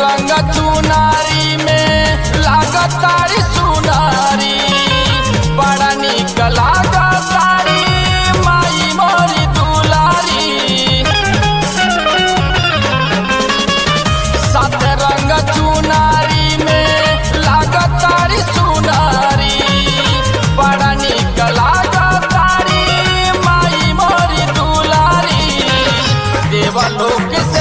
रंग चुनारी में लागतारी सुनारी, बड़ा निक लागतारी माई मोरी दुलारी। सात रंग चुनारी में लागतारी सुनारी, बड़ा निक लागतारी माई मोरी दुलारी। देवलोक से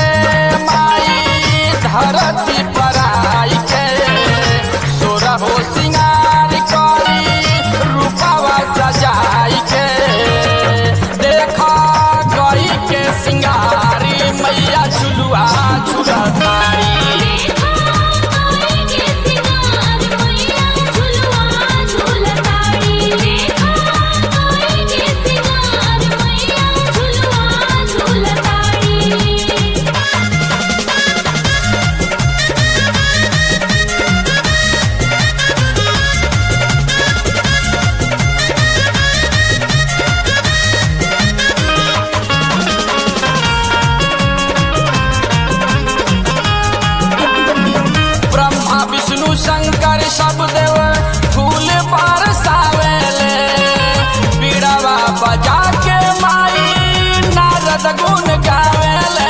धरती पर आई के सोरहो सिंगार करी रूपवा सजाई के, देखा गई के सिंगारी मैया झुलुआ झुलतारी। विष्णु शंकर सब देव फूल बरसावेले, बीड़ावा बजा के माई नारद गुण गावेले।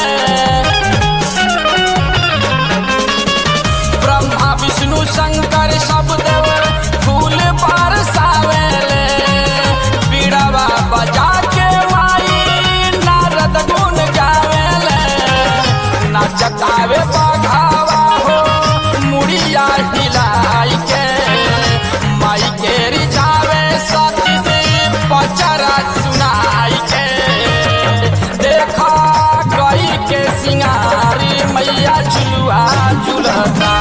ब्रह्मा विष्णु शंकर सब देव फूल बरसावेले, बीड़ावा बजा के माई नारद गुण गावेले। नाचतावे बघावा हो मुड़िया हिलाई के, माई के रिझावे सती से पचरा सुनाई के, देखा गई के सिंगारी मैया झुलुआ झुलता।